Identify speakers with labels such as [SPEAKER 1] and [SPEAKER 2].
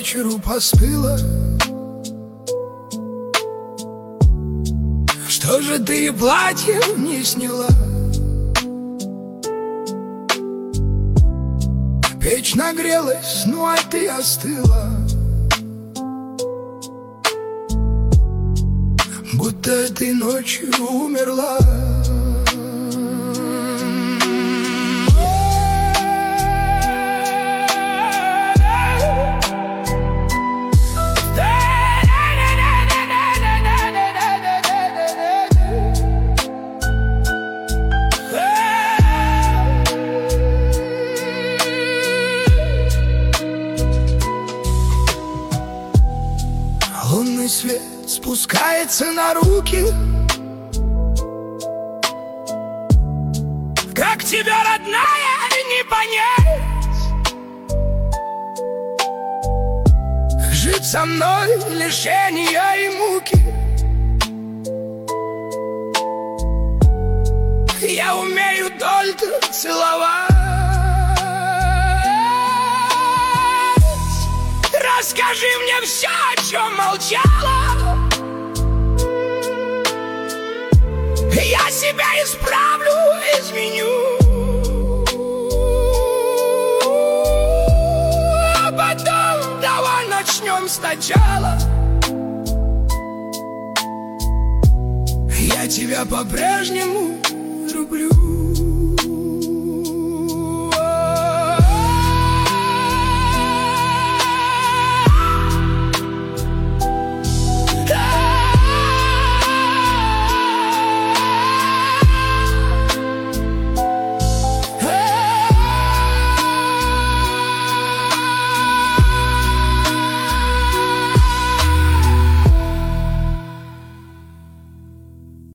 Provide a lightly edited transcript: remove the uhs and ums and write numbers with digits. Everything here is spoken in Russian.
[SPEAKER 1] вечеру поспела. Что же ты платье не сняла? Печь нагрелась, ну а ты остыла, будто ты ночью умерла. Лунный свет спускается на руки. Как тебя, родная, не понять? Жить со мной лишения и муки. Я умею только целовать. Расскажи мне все, о чем молчала. Я себя исправлю, изменю, а потом давай начнем сначала. Я тебя по-прежнему люблю.